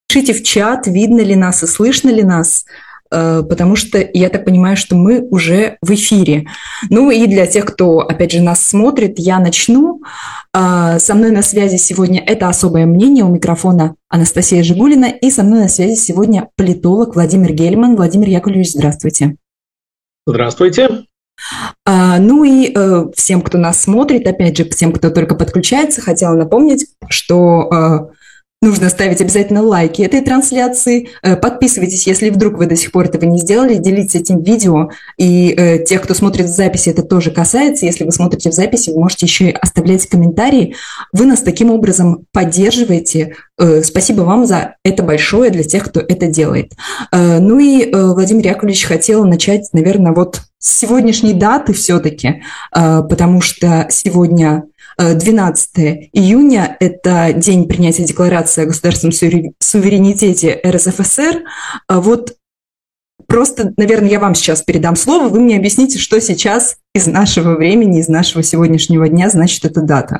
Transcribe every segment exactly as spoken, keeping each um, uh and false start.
Пишите в чат, видно ли нас и слышно ли нас, потому что я так понимаю, что мы уже в эфире. Ну и для тех, кто, опять же, нас смотрит, я начну. Со мной на связи сегодня «Это особое мнение», у микрофона Анастасия Жигулина, и со мной на связи сегодня политолог Владимир Гельман. Владимир Яковлевич, здравствуйте. Здравствуйте. Ну и всем, кто нас смотрит, опять же, всем, кто только подключается, хотела напомнить, что нужно ставить обязательно лайки этой трансляции. Подписывайтесь, если вдруг вы до сих пор этого не сделали. Делитесь этим видео. И э, тех, кто смотрит в записи, это тоже касается. Если вы смотрите в записи, вы можете еще и оставлять комментарии. Вы нас таким образом поддерживаете. Э, спасибо вам за это большое для тех, кто это делает. Э, ну и э, Владимир Яковлевич хотел начать, наверное, вот с сегодняшней даты все-таки, э, потому что сегодня... двенадцатое июня – это день принятия Декларации о государственном суверенитете эр эс эф эс эр. Вот просто, наверное, я вам сейчас передам слово, вы мне объясните, что сейчас из нашего времени, из нашего сегодняшнего дня значит эта дата.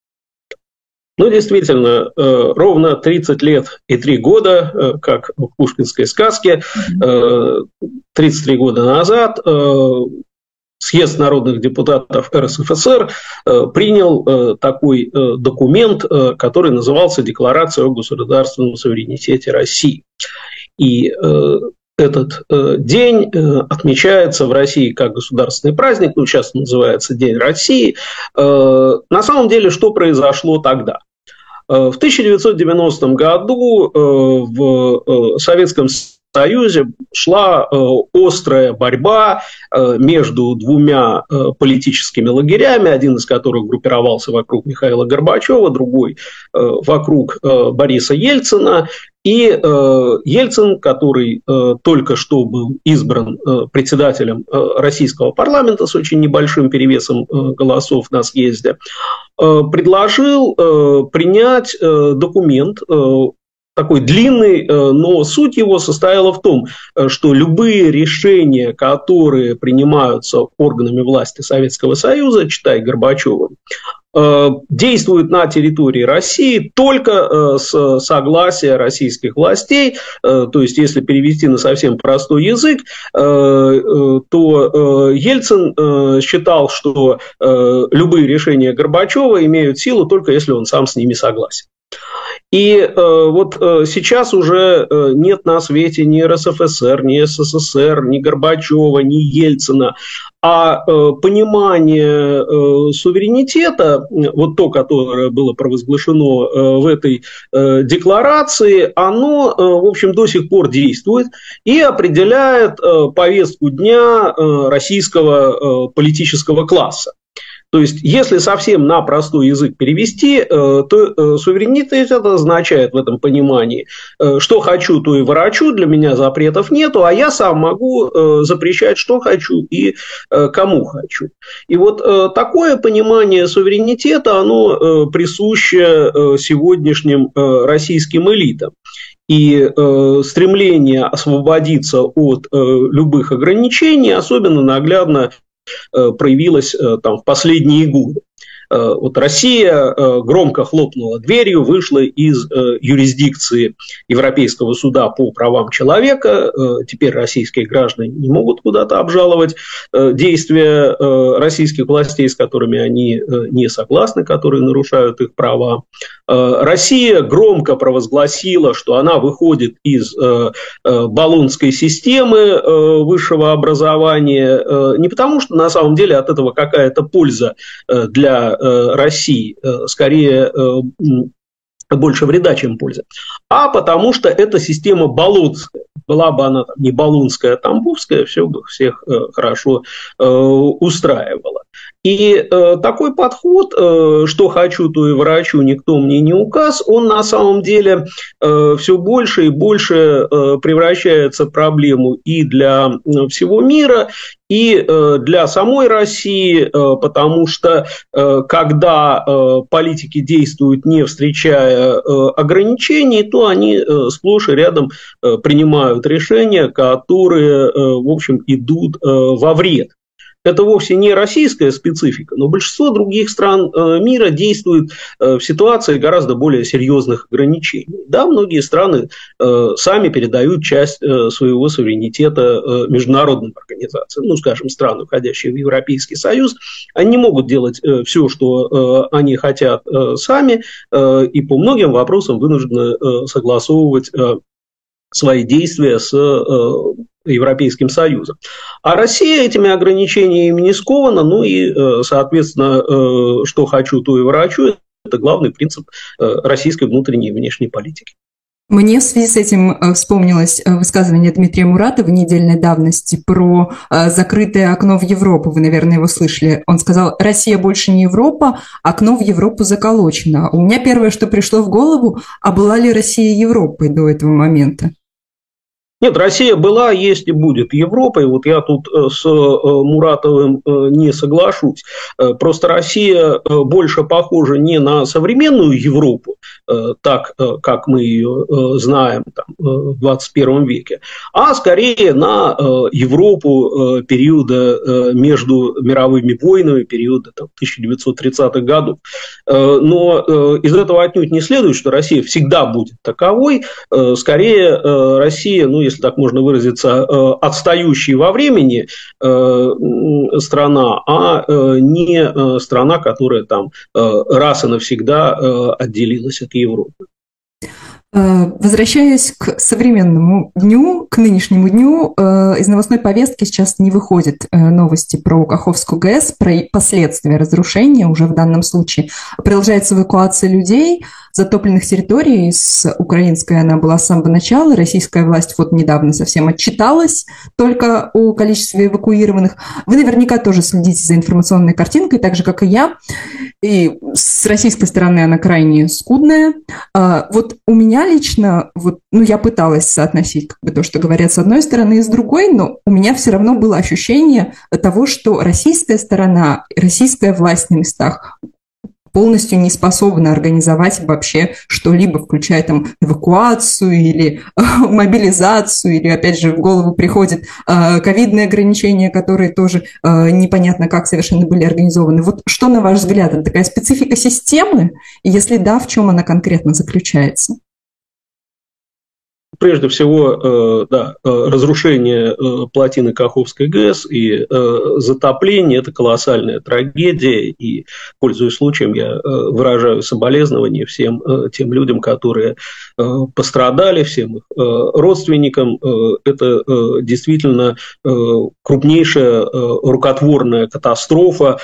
Ну, действительно, ровно тридцать лет и три года, как в пушкинской сказке, тридцать три года назад Съезд народных депутатов эр эс эф эс эр принял такой документ, который назывался «Декларация о государственном суверенитете России». И этот день отмечается в России как государственный праздник, ну, сейчас называется День России. На самом деле, что произошло тогда? В тысяча девятьсот девяностом году в Советском Союзе шла острая борьба между двумя политическими лагерями, один из которых группировался вокруг Михаила Горбачева, другой вокруг Бориса Ельцина. И Ельцин, который только что был избран председателем российского парламента с очень небольшим перевесом голосов на съезде, предложил принять документ, такой длинный, но суть его состояла в том, что любые решения, которые принимаются органами власти Советского Союза, читай Горбачевым, действуют на территории России только с согласия российских властей. То есть, если перевести на совсем простой язык, то Ельцин считал, что любые решения Горбачева имеют силу только если он сам с ними согласен. И э, вот э, сейчас уже э, нет на свете ни эр эс эф эс эр, ни эс эс эс эр, ни Горбачева, ни Ельцина, а э, понимание э, суверенитета, вот то, которое было провозглашено э, в этой э, декларации, оно, э, в общем, до сих пор действует и определяет э, повестку дня э, российского э, политического класса. То есть, если совсем на простой язык перевести, то суверенитет это означает в этом понимании, что хочу, то и ворочу, для меня запретов нету, а я сам могу запрещать, что хочу и кому хочу. И вот такое понимание суверенитета, оно присуще сегодняшним российским элитам. И э, стремление освободиться от э, любых ограничений особенно наглядно проявилась там в последние годы. Вот Россия громко хлопнула дверью, вышла из юрисдикции Европейского суда по правам человека. Теперь российские граждане не могут куда-то обжаловать действия российских властей, с которыми они не согласны, которые нарушают их права. Россия громко провозгласила, что она выходит из болонской системы высшего образования не потому, что на самом деле от этого какая-то польза для России, скорее больше вреда, чем пользы, а потому что эта система болонская. Была бы она там, не болонская, а тамбовская, все бы всех хорошо устраивало. И э, такой подход, э, что хочу, то и ворочу, никто мне не указ, он на самом деле э, все больше и больше э, превращается в проблему и для всего мира, и э, для самой России, э, потому что э, когда э, политики действуют, не встречая э, ограничений, то они э, сплошь и рядом э, принимают решения, которые, э, в общем, идут э, во вред это вовсе не российская специфика, но большинство других стран мира действует в ситуации гораздо более серьезных ограничений. Да, многие страны сами передают часть своего суверенитета международным организациям, ну, скажем, страны, входящие в Европейский Союз, они не могут делать все, что они хотят сами, и по многим вопросам вынуждены согласовывать свои действия с Европейским Союзом. А Россия этими ограничениями не скована, ну и, соответственно, что хочу, то и ворочу. Это главный принцип российской внутренней и внешней политики. Мне в связи с этим вспомнилось высказывание Дмитрия Муратова недельной давности про закрытое окно в Европу. Вы, наверное, его слышали. Он сказал: «Россия больше не Европа, окно в Европу заколочено». У меня первое, что пришло в голову: а была ли Россия Европой до этого момента? Нет, Россия была, есть и будет Европой. Вот я тут с Муратовым не соглашусь. Просто Россия больше похожа не на современную Европу, так как мы ее знаем там, в двадцать первом веке, а скорее на Европу периода между мировыми войнами, периода там, тысяча девятьсот тридцатых годов. Но из этого отнюдь не следует, что Россия всегда будет таковой. Скорее, Россия, ну, если так можно выразиться, отстающая во времени страна, а не страна, которая там раз и навсегда отделилась от Европы. Возвращаясь к современному дню, к нынешнему дню, из новостной повестки сейчас не выходят новости про Каховскую ГЭС, про последствия разрушения уже в данном случае. Продолжается эвакуация людей, затопленных территорий. С украинской она была с самого начала. Российская власть вот недавно совсем отчиталась только о количестве эвакуированных. Вы наверняка тоже следите за информационной картинкой, так же, как и я. И с российской стороны она крайне скудная. Вот у меня лично, вот, ну, я пыталась соотносить как бы то, что говорят с одной стороны и с другой, но у меня все равно было ощущение того, что российская сторона, российская власть на местах полностью не способна организовать вообще что-либо, включая там эвакуацию или э, мобилизацию, или, опять же, в голову приходят э, ковидные ограничения, которые тоже э, непонятно как совершенно были организованы. Вот что, на ваш взгляд, это такая специфика системы? И если да, в чем она конкретно заключается? Прежде всего, да, разрушение плотины Каховской ГЭС и затопление – это колоссальная трагедия, и, пользуясь случаем, я выражаю соболезнования всем тем людям, которые пострадали, всем их родственникам. Это действительно крупнейшая рукотворная катастрофа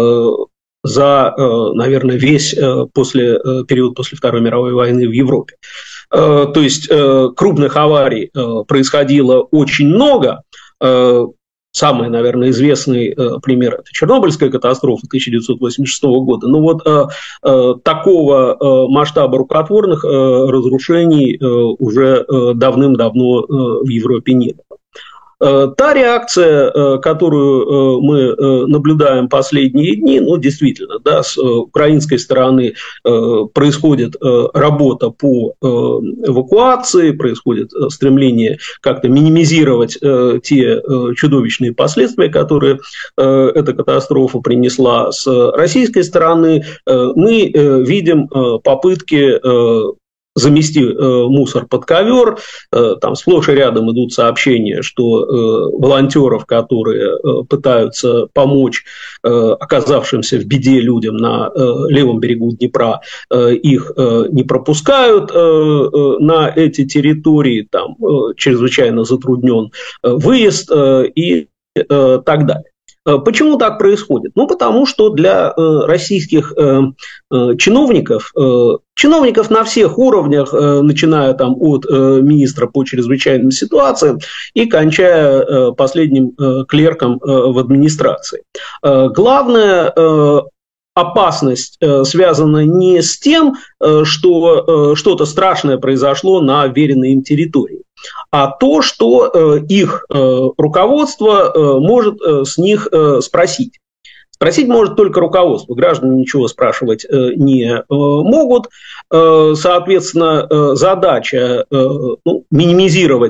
за, наверное, весь после, период после Второй мировой войны в Европе. То есть крупных аварий происходило очень много. Самый, наверное, известный пример – это Чернобыльская катастрофа тысяча девятьсот восемьдесят шестого года. Но вот такого масштаба рукотворных разрушений уже давным-давно в Европе не было. Та реакция, которую мы наблюдаем последние дни, ну, действительно, да, с украинской стороны происходит работа по эвакуации, происходит стремление как-то минимизировать те чудовищные последствия, которые эта катастрофа принесла. С российской стороны мы видим попытки замести э, мусор под ковер, э, там сплошь и рядом идут сообщения, что э, волонтеров, которые э, пытаются помочь э, оказавшимся в беде людям на э, левом берегу Днепра, э, их э, не пропускают э, э, на эти территории, там э, чрезвычайно затруднен э, выезд э, и э, так далее. Почему так происходит? Ну, потому что для э, российских э, э, чиновников, э, чиновников на всех уровнях, э, начиная там от э, министра по чрезвычайным ситуациям и кончая э, последним э, клерком э, в администрации, э, главное э, опасность э, связана не с тем, э, что э, что-то страшное произошло на веренной им территории, а то, что э, их э, руководство э, может э, с них э, спросить. Спросить может только руководство. Граждане ничего спрашивать э, не э, могут. Э, соответственно, э, задача э, ну, минимизировать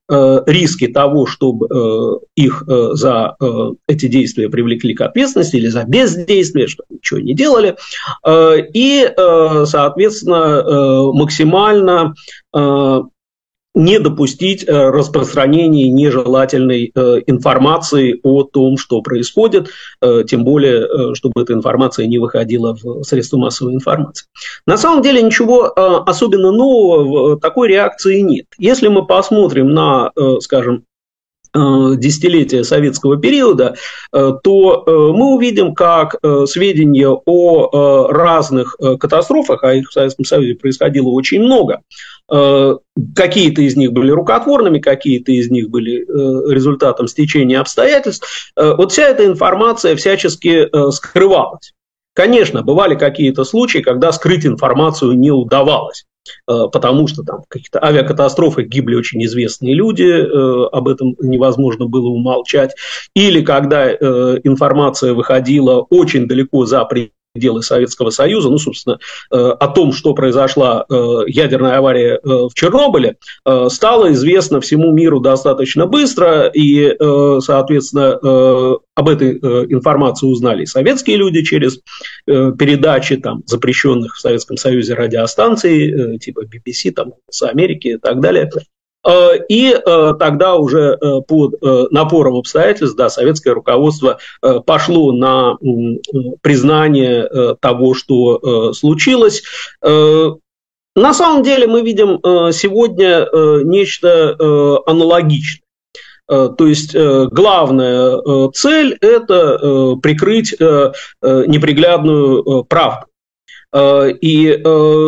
риски того, чтобы их за эти действия привлекли к ответственности или за бездействие, что ничего не делали, и, соответственно, максимально не допустить распространения нежелательной информации о том, что происходит, тем более, чтобы эта информация не выходила в средства массовой информации. На самом деле ничего особенно нового в такой реакции нет. Если мы посмотрим на, скажем, десятилетия советского периода, то мы увидим, как сведения о разных катастрофах, а их в Советском Союзе происходило очень много, какие-то из них были рукотворными, какие-то из них были результатом стечения обстоятельств, вот вся эта информация всячески скрывалась. Конечно, бывали какие-то случаи, когда скрыть информацию не удавалось, потому что там в каких-то авиакатастрофах гибли очень известные люди, об этом невозможно было умолчать, или когда информация выходила очень далеко за пределы Советского Союза, ну, собственно, о том, что произошла ядерная авария в Чернобыле, стало известно всему миру достаточно быстро, и, соответственно, об этой информации узнали и советские люди через передачи там, запрещенных в Советском Союзе радиостанций, типа би би си, там, «Голос Америки» и так далее. И тогда уже под напором обстоятельств, да, советское руководство пошло на признание того, что случилось. На самом деле мы видим сегодня нечто аналогичное. То есть главная цель – это прикрыть неприглядную правду. И,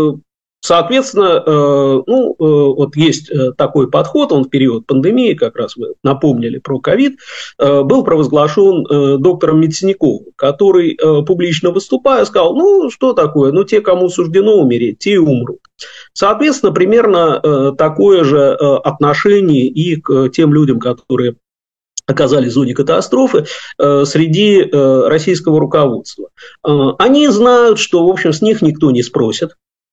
соответственно, ну, вот есть такой подход, он в период пандемии, как раз вы напомнили про ковид, был провозглашен доктором Митсяниковым, который, публично выступая, сказал, ну, что такое, ну, те, кому суждено умереть, те и умрут. Соответственно, примерно такое же отношение и к тем людям, которые оказались в зоне катастрофы, среди российского руководства. Они знают, что, в общем, с них никто не спросит.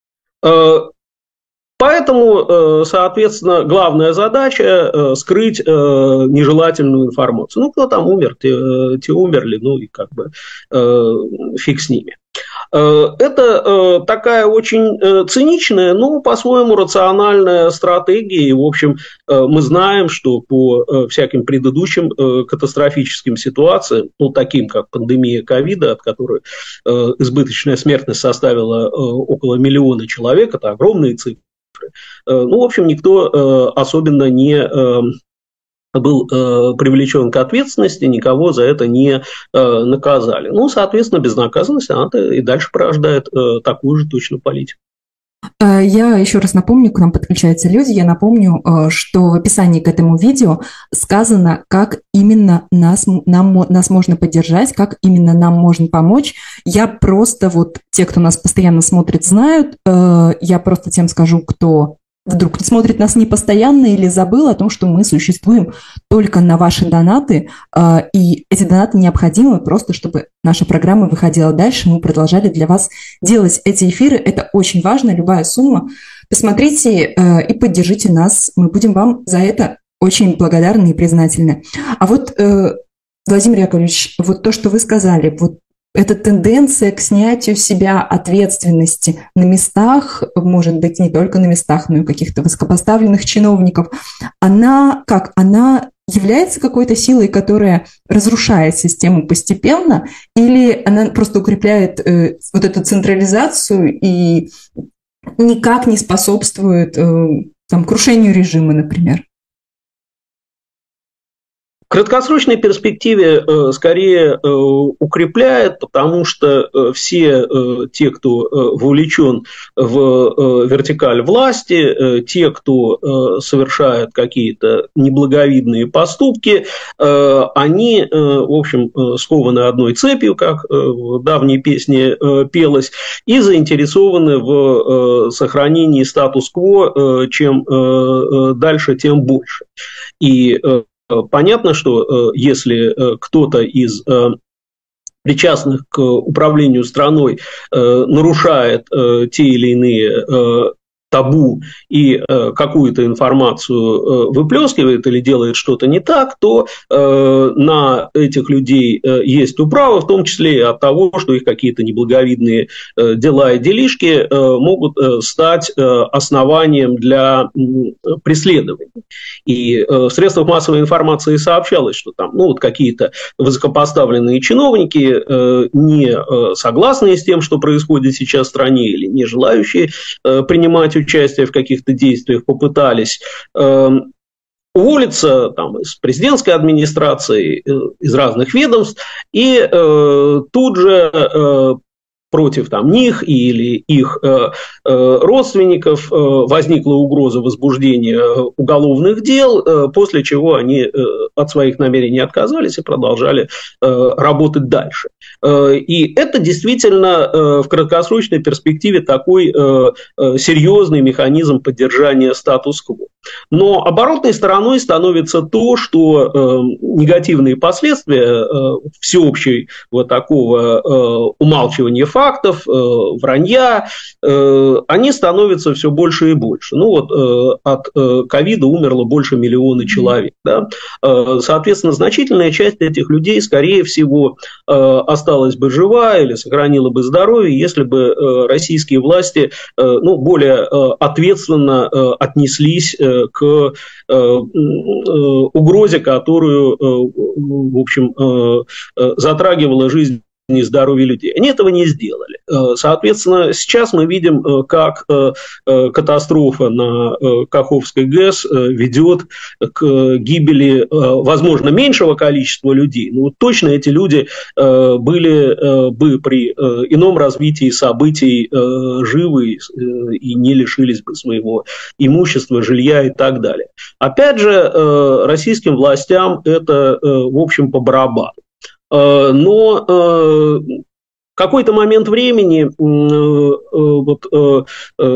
Поэтому, соответственно, главная задача – скрыть нежелательную информацию. Ну, кто там умер, те, те умерли, ну и как бы фиг с ними. Это такая очень циничная, но по-своему рациональная стратегия. И, в общем, мы знаем, что по всяким предыдущим катастрофическим ситуациям, ну, таким как пандемия ковида, от которой избыточная смертность составила около миллиона человек, это огромные цифры. Ну, в общем, никто особенно не был э, привлечен к ответственности, никого за это не э, наказали. Ну, соответственно, безнаказанность, она и дальше порождает э, такую же точно политику. Я еще раз напомню, к нам подключаются люди, я напомню, что в описании к этому видео сказано, как именно нас, нам, нас можно поддержать, как именно нам можно помочь. Я просто, вот те, кто нас постоянно смотрит, знают, я просто тем скажу, кто вдруг смотрит нас не постоянно или забыл о том, что мы существуем только на ваши донаты, и эти донаты необходимы просто, чтобы наша программа выходила дальше, мы продолжали для вас делать эти эфиры. Это очень важно, любая сумма. Посмотрите и поддержите нас, мы будем вам за это очень благодарны и признательны. А вот, Владимир Яковлевич, вот то, что вы сказали, вот эта тенденция к снятию с себя ответственности на местах, может быть, не только на местах, но и у каких-то высокопоставленных чиновников, она как? Она является какой-то силой, которая разрушает систему постепенно, или она просто укрепляет э, вот эту централизацию и никак не способствует э, там, крушению режима, например? В краткосрочной перспективе э, скорее э, укрепляет, потому что э, все э, те, кто э, вовлечен в э, вертикаль власти, э, те, кто э, совершает какие-то неблаговидные поступки, э, они, э, в общем, э, скованы одной цепью, как э, в давней песне э, пелось, и заинтересованы в э, сохранении статус-кво, э, чем э, дальше, тем больше. И э, понятно, что если кто-то из причастных к управлению страной нарушает те или иные табу и э, какую-то информацию э, выплескивает или делает что-то не так, то э, на этих людей э, есть управа, в том числе и от того, что их какие-то неблаговидные э, дела и делишки э, могут э, стать э, основанием для э, преследований. И э, в средствах массовой информации сообщалось, что там ну, вот какие-то высокопоставленные чиновники, э, не э, согласные с тем, что происходит сейчас в стране, или не желающие э, принимать участие в каких-то действиях, попытались э, уволиться там, из президентской администрации, э, из разных ведомств, и э, тут же э, против там, них или их э, э, родственников э, возникла угроза возбуждения уголовных дел, э, после чего они э, от своих намерений отказались и продолжали э, работать дальше. Э, и это действительно э, в краткосрочной перспективе такой э, э, серьезный механизм поддержания статус-кво. Но оборотной стороной становится то, что э, негативные последствия э, всеобщей вот такого э, умалчивания фактов, э, вранья, э, они становятся все больше и больше. Ну вот э, от ковида умерло больше миллиона человек. Да? Э, соответственно, значительная часть этих людей, скорее всего, э, осталась бы жива или сохранила бы здоровье, если бы э, российские власти э, ну, более э, ответственно э, отнеслись э, к э, э, угрозе, которую, э, в общем, э, э, затрагивала жизнь и здоровье людей. Они этого не сделали. Соответственно, сейчас мы видим, как катастрофа на Каховской ГЭС ведет к гибели, возможно, меньшего количества людей, но точно эти люди были бы при ином развитии событий живы и не лишились бы своего имущества, жилья и так далее. Опять же, российским властям это, в общем, по барабану. Но в какой-то момент времени вот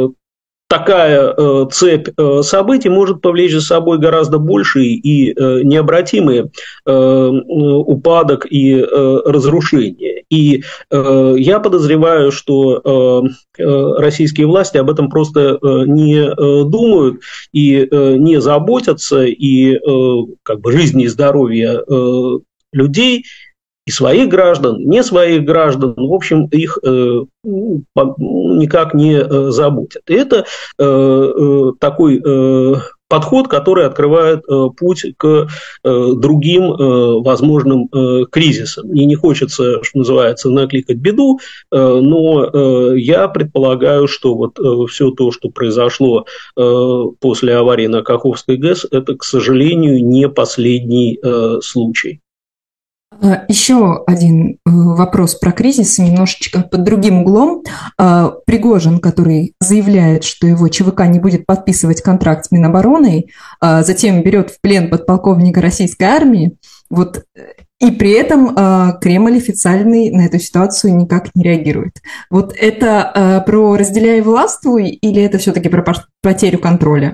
такая цепь событий может повлечь за собой гораздо больший и необратимый упадок и разрушение. И я подозреваю, что российские власти об этом просто не думают и не заботятся, и как бы жизни и здоровья людей, и своих граждан, не своих граждан, в общем, их э, никак не э, заботят. И это э, такой э, подход, который открывает э, путь к э, другим э, возможным э, кризисам. Мне не хочется, что называется, накликать беду, э, но э, я предполагаю, что вот э, все то, что произошло э, после аварии на Каховской ГЭС, это, к сожалению, не последний э, случай. Еще один вопрос про кризис, немножечко под другим углом. Пригожин, который заявляет, что его ЧВК не будет подписывать контракт с Минобороны, затем берет в плен подполковника российской армии, вот, и при этом Кремль официальный на эту ситуацию никак не реагирует. Вот это про «разделяй и властвуй» или это все-таки про потерю контроля?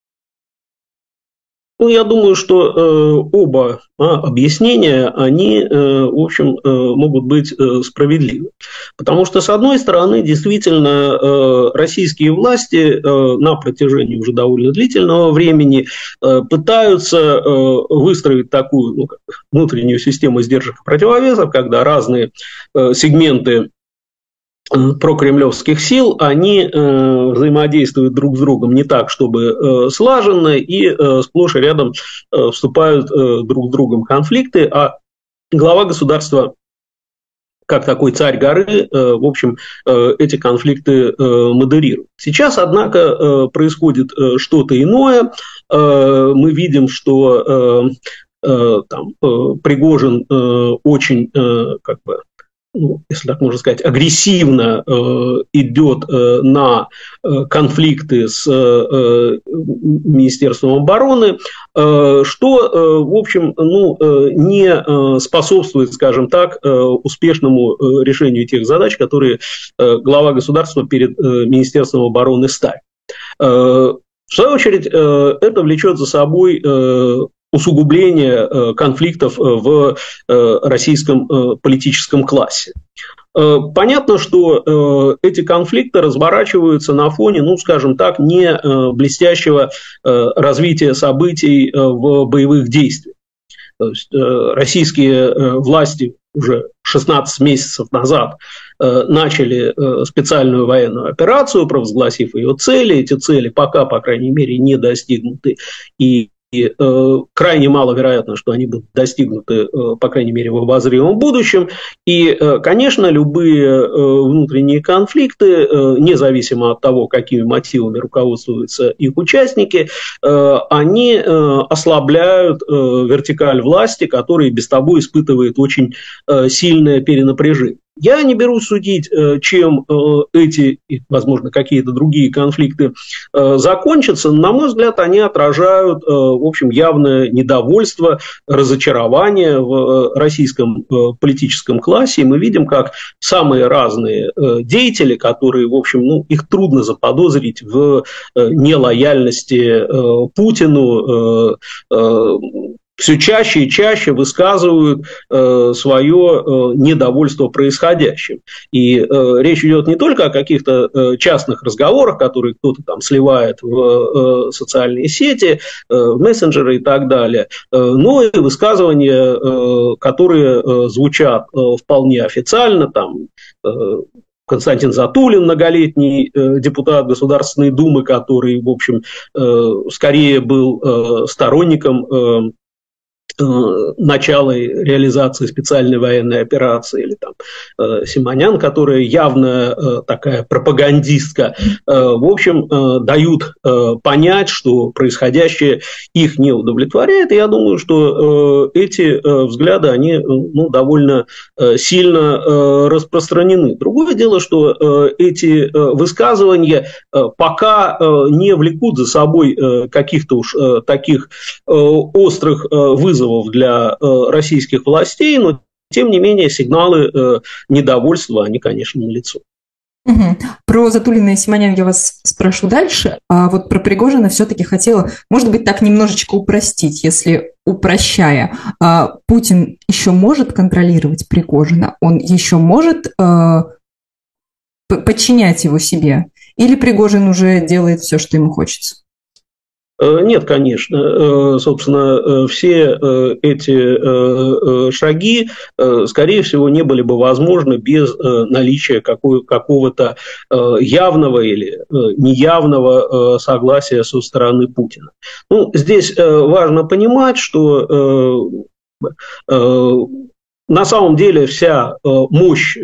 Ну, я думаю, что э, оба а, объяснения, они, э, в общем, э, могут быть э, справедливы. Потому что, с одной стороны, действительно, э, российские власти э, на протяжении уже довольно длительного времени э, пытаются э, выстроить такую ну, как, внутреннюю систему сдержек и противовесов, когда разные э, сегменты прокремлевских сил, они э, взаимодействуют друг с другом не так, чтобы э, слаженно, и э, сплошь и рядом э, вступают э, друг с другом в конфликты, а глава государства, как такой царь горы, э, в общем, э, эти конфликты э, модерирует. Сейчас, однако, э, происходит э, что-то иное. Э, мы видим, что э, э, там, э, Пригожин э, очень, э, как бы, ну, если так можно сказать, агрессивно э, идет э, на э, конфликты с э, Министерством обороны, э, что, э, в общем, ну, э, не э, способствует, скажем так, э, успешному э, решению тех задач, которые э, глава государства перед э, Министерством обороны ставит. Э, в свою очередь, э, это влечет за собой э, усугубление конфликтов в российском политическом классе. Понятно, что эти конфликты разворачиваются на фоне, ну, скажем так, не блестящего развития событий в боевых действиях. То есть российские власти уже шестнадцать месяцев назад начали специальную военную операцию, провозгласив ее цели. Эти цели пока, по крайней мере, не достигнуты. И И э, крайне маловероятно, что они будут достигнуты, э, по крайней мере, в обозримом будущем. И, э, конечно, любые э, внутренние конфликты, э, независимо от того, какими мотивами руководствуются их участники, э, они э, ослабляют э, вертикаль власти, которая без того испытывает очень э, сильное перенапряжение. Я не берусь судить, чем эти, возможно, какие-то другие конфликты закончатся, но, на мой взгляд, они отражают, в общем, явное недовольство, разочарование в российском политическом классе. И мы видим, как самые разные деятели, которые, в общем, ну, их трудно заподозрить в нелояльности Путину, все чаще и чаще высказывают э, свое э, недовольство происходящим. И э, речь идет не только о каких-то э, частных разговорах, которые кто-то там сливает в э, социальные сети, э, в мессенджеры и так далее, э, но и высказывания, э, которые э, звучат э, вполне официально, там, э, Константин Затулин, многолетний э, депутат Государственной Думы, который, в общем, э, скорее был э, сторонником э, начала реализации специальной военной операции, или там э, Симонян, которая явно э, такая пропагандистка, э, в общем, э, дают э, понять, что происходящее их не удовлетворяет. И я думаю, что э, эти э, взгляды, они э, ну, довольно э, сильно э, распространены. Другое дело, что э, эти э, высказывания э, пока э, не влекут за собой э, каких-то уж э, таких э, острых э, вызовов для э, российских властей, но, тем не менее, сигналы э, недовольства, они, конечно, налицо. Угу. Про Затулина и Симонян я вас спрошу дальше, а вот про Пригожина все-таки хотела, может быть, так немножечко упростить, если упрощая. А Путин еще может контролировать Пригожина? Он еще может э, подчинять его себе? Или Пригожин уже делает все, что ему хочется? Нет, конечно. Собственно, все эти шаги, скорее всего, не были бы возможны без наличия какого-то явного или неявного согласия со стороны Путина. Ну, здесь важно понимать, что на самом деле вся мощь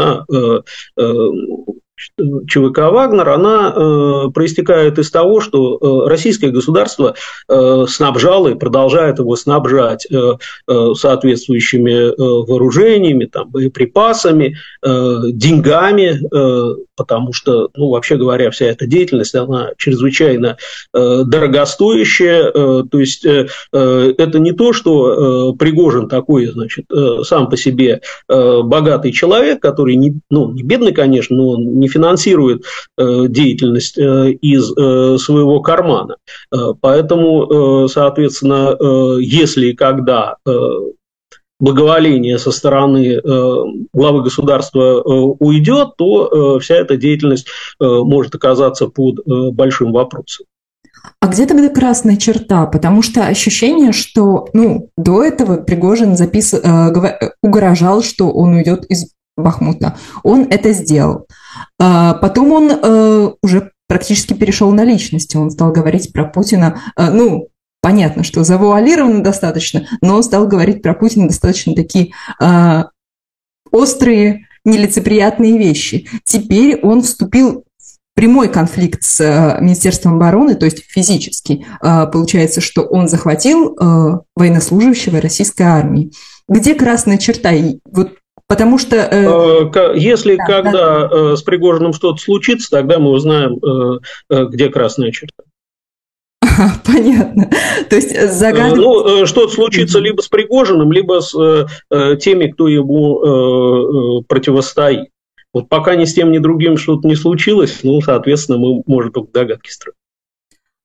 ЧВК «Вагнер», она э, проистекает из того, что э, российское государство э, снабжало и продолжает его снабжать э, э, соответствующими э, вооружениями, там, боеприпасами, э, деньгами, э, потому что, ну, вообще говоря, вся эта деятельность, она чрезвычайно э, дорогостоящая. Э, то есть э, э, это не то, что э, Пригожин такой, значит, э, сам по себе э, богатый человек, который не, ну, не бедный, конечно, но он не финансирует э, деятельность э, из э, своего кармана. Э, поэтому, э, соответственно, э, если и когда э, благоволение со стороны э, главы государства э, уйдет, то э, вся эта деятельность э, может оказаться под э, большим вопросом. А где тогда красная черта? Потому что ощущение, что ну, до этого Пригожин запис... э, угрожал, что он уйдет из Бахмута. Он это сделал. А потом он э, уже практически перешел на личности. Он стал говорить про Путина. Э, ну, понятно, что завуалировано достаточно, но он стал говорить про Путина достаточно такие э, острые, нелицеприятные вещи. Теперь он вступил в прямой конфликт с э, Министерством обороны, то есть физически. Э, получается, что он захватил э, военнослужащего российской армии. Где красная черта? И вот потому что... Э, Если да, когда да. с Пригожиным что-то случится, тогда мы узнаем, где красная черта. Понятно. То есть загадывать... Ну, что-то случится либо с Пригожиным, либо с теми, кто ему противостоит. Вот пока ни с тем, ни другим что-то не случилось, ну, соответственно, мы можем только догадки строить.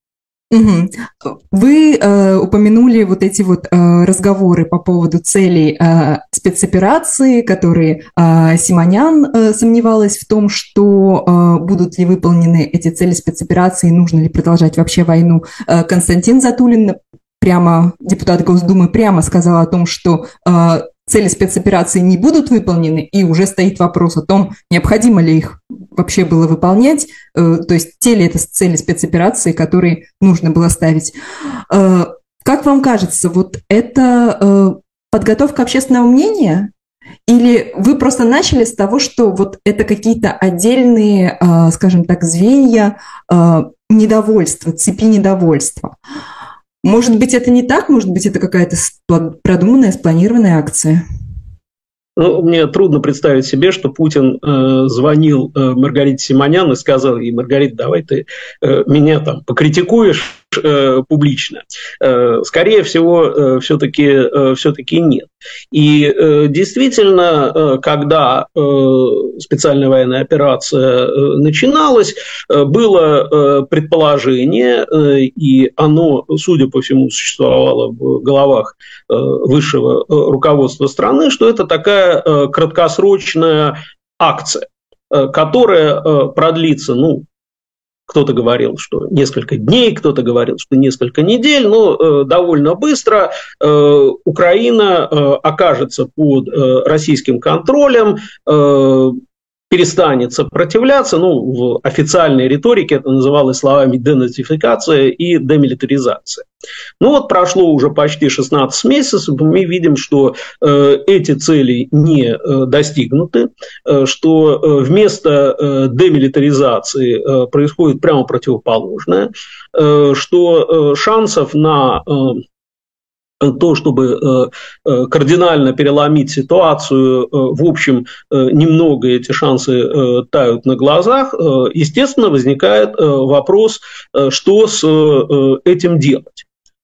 Угу. Вы э, упомянули вот эти вот э, разговоры по поводу целей э, спецоперации, которые э, Симонян э, сомневалась в том, что э, будут ли выполнены эти цели спецоперации, нужно ли продолжать вообще войну. Э, Константин Затулин, прямо депутат Госдумы, прямо сказал о том, что э, цели спецоперации не будут выполнены, и уже стоит вопрос о том, необходимо ли их вообще было выполнять, то есть те ли это цели спецоперации, которые нужно было ставить. Как вам кажется, вот это подготовка общественного мнения? Или вы просто начали с того, что вот это какие-то отдельные, скажем так, звенья недовольства, цепи недовольства? Может быть, это не так? Может быть, это какая-то продуманная, спланированная акция? Ну, мне трудно представить себе, что Путин э, звонил э, Маргарите Симонян и сказал ей: Маргарита, давай ты э, меня там покритикуешь э, публично. Э, скорее всего, э, все-таки, э, все-таки нет. И э, действительно, э, когда э, специальная военная операция э, начиналась, э, было э, предположение, э, и оно, судя по всему, существовало в головах э, высшего э, руководства страны, что это такая краткосрочная акция, которая продлится, ну, кто-то говорил, что несколько дней, кто-то говорил, что несколько недель, но довольно быстро Украина окажется под российским контролем, перестанет сопротивляться, ну, в официальной риторике это называлось словами денацификация и демилитаризация. Ну вот прошло уже почти шестнадцать месяцев, мы видим, что э, эти цели не э, достигнуты, э, что э, вместо э, демилитаризации э, происходит прямо противоположное, э, что э, шансов на э, то, чтобы э, кардинально переломить ситуацию, э, в общем, э, немного эти шансы э, тают на глазах, э, естественно, возникает э, вопрос, э, что с э, этим делать.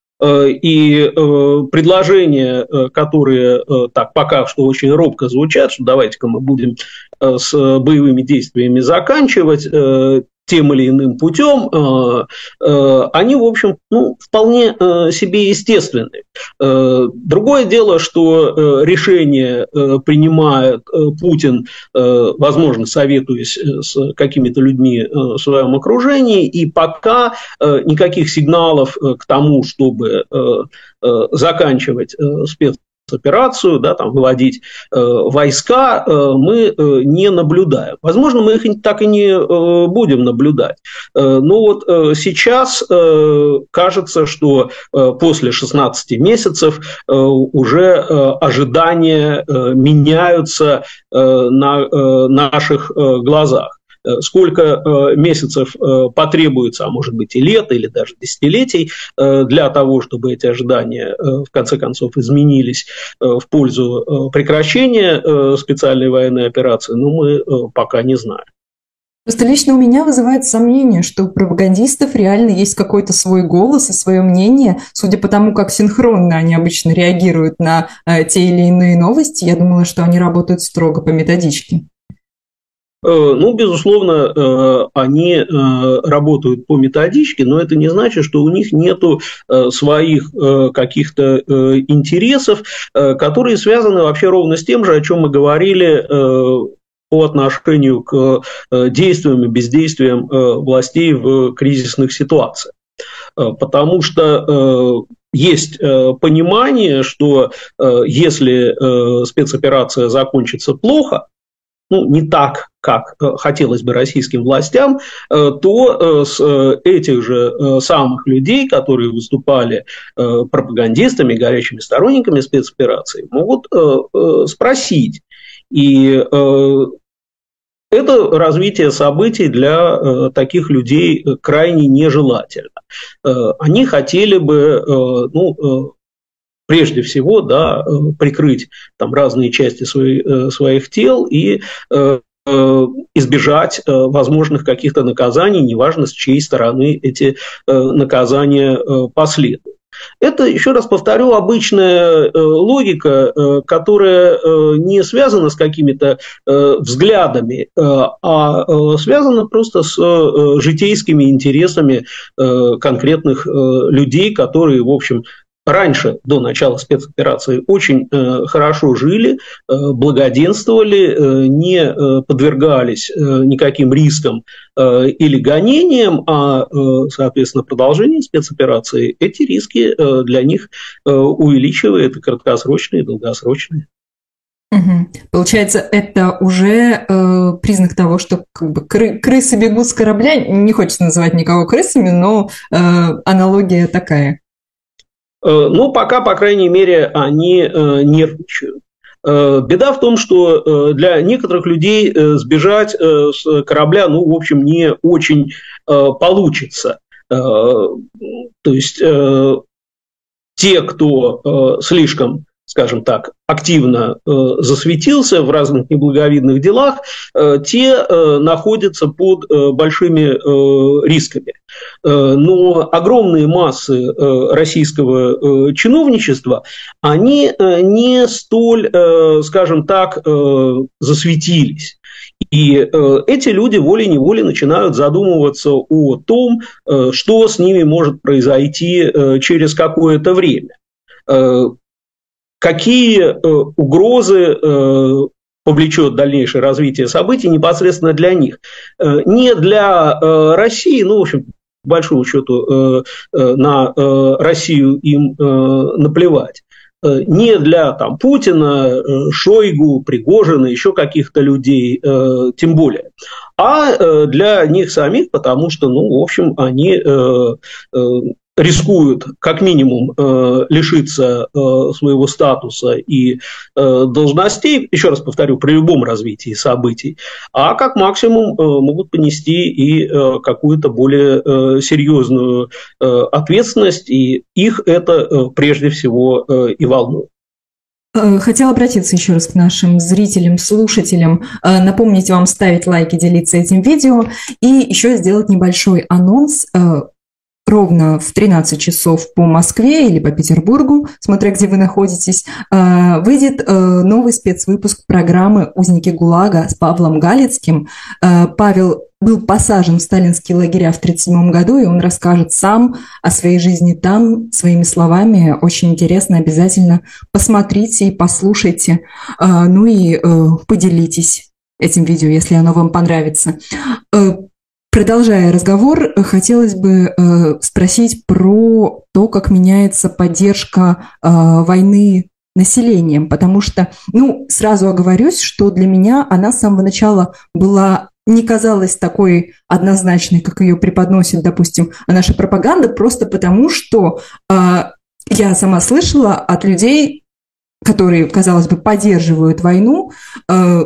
И э, предложения, которые э, так пока что очень робко звучат, что давайте-ка мы будем э, с боевыми действиями заканчивать э, тем или иным путем, э, э, они, в общем, ну, вполне э, себе естественны. Э, другое дело, что э, решение э, принимает э, Путин, э, возможно, советуясь с какими-то людьми э, в своем окружении, и пока э, никаких сигналов э, к тому, чтобы э, э, заканчивать э, спец операцию, да, там, выводить э, войска, э, мы э, не наблюдаем. Возможно, мы их так и не э, будем наблюдать. Э, но вот э, сейчас э, кажется, что э, после шестнадцати месяцев э, уже э, ожидания э, меняются э, на э, наших э, глазах. Сколько месяцев потребуется, а может быть и лет, или даже десятилетий, для того, чтобы эти ожидания в конце концов изменились в пользу прекращения специальной военной операции, ну, мы пока не знаем. Просто лично у меня вызывает сомнение, что у пропагандистов реально есть какой-то свой голос и свое мнение. Судя по тому, как синхронно они обычно реагируют на те или иные новости, я думала, что они работают строго по методичке. Ну, безусловно, они работают по методичке, но это не значит, что у них нету своих каких-то интересов, которые связаны вообще ровно с тем же, о чем мы говорили по отношению к действиям и бездействиям властей в кризисных ситуациях. Потому что есть понимание, что если спецоперация закончится плохо, ну, не так, как хотелось бы российским властям, то с этих же самых людей, которые выступали пропагандистами, горячими сторонниками спецоперации, могут спросить. И это развитие событий для таких людей крайне нежелательно. Они хотели бы, ну, прежде всего, да, прикрыть там разные части свои, своих тел и э, избежать э, возможных каких-то наказаний, неважно, с чьей стороны эти э, наказания э, последуют. Это, еще раз повторю, обычная логика, которая не связана с какими-то взглядами, а связана просто с житейскими интересами конкретных людей, которые, в общем, раньше, до начала спецоперации, очень э, хорошо жили, э, благоденствовали, э, не э, подвергались э, никаким рискам э, или гонениям, а, э, соответственно, продолжение спецоперации эти риски э, для них э, увеличивает и краткосрочные, и долгосрочные. Угу. Получается, это уже э, признак того, что как бы, кры- крысы бегут с корабля. Не хочется называть никого крысами, но э, аналогия такая. Ну, пока, по крайней мере, они э, нервничают. Э, беда в том, что э, для некоторых людей э, сбежать э, с корабля, ну, в общем, не очень э, получится. Э, то есть э, те, кто э, слишком, скажем так, активно э, засветился в разных неблаговидных делах, э, те э, находятся под э, большими э, рисками. Э, но огромные массы э, российского э, чиновничества, они э, не столь, э, скажем так, э, засветились. И э, эти люди волей-неволей начинают задумываться о том, э, что с ними может произойти э, через какое-то время. Э, Какие э, угрозы э, повлечет дальнейшее развитие событий непосредственно для них? Э, не для э, России, ну, в общем, по большому счету, э, э, на э, Россию им э, наплевать. Э, не для там, Путина, э, Шойгу, Пригожина, еще каких-то людей, э, тем более. А э, для них самих, потому что, ну, в общем, они... Э, э, рискуют как минимум э, лишиться э, своего статуса и э, должностей, еще раз повторю, при любом развитии событий, а как максимум э, могут понести и э, какую-то более э, серьезную э, ответственность, и их это э, прежде всего э, и волнует. Хотела обратиться еще раз к нашим зрителям, слушателям, напомнить вам ставить лайки, делиться этим видео и еще сделать небольшой анонс. Ровно в тринадцать часов по Москве или по Петербургу, смотря где вы находитесь, выйдет новый спецвыпуск программы «Узники ГУЛАГа» с Павлом Галицким. Павел был посажен в сталинские лагеря в тысяча девятьсот тридцать седьмом году, и он расскажет сам о своей жизни там своими словами. Очень интересно, обязательно посмотрите и послушайте, ну и поделитесь этим видео, если оно вам понравится. Продолжая разговор, хотелось бы э, спросить про то, как меняется поддержка э, войны населением, потому что, ну, сразу оговорюсь, что для меня она с самого начала была, не казалась такой однозначной, как ее преподносит, допустим, наша пропаганда, просто потому что э, я сама слышала от людей, которые, казалось бы, поддерживают войну, э,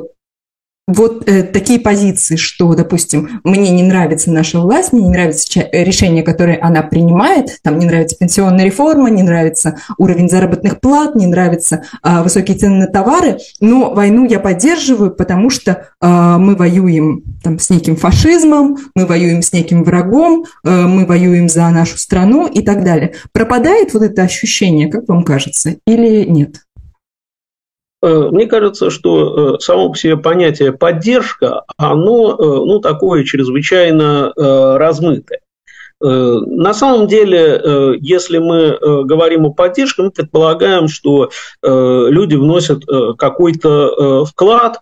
вот э, такие позиции, что, допустим, мне не нравится наша власть, мне не нравится ча- решение, которое она принимает, там не нравится пенсионная реформа, не нравится уровень заработных плат, не нравятся э, высокие цены на товары, но войну я поддерживаю, потому что э, мы воюем там, с неким фашизмом, мы воюем с неким врагом, э, мы воюем за нашу страну и так далее. Пропадает вот это ощущение, как вам кажется, или нет? Мне кажется, что само по себе понятие «поддержка», оно, ну, такое чрезвычайно размытое. На самом деле, если мы говорим о поддержке, мы предполагаем, что люди вносят какой-то вклад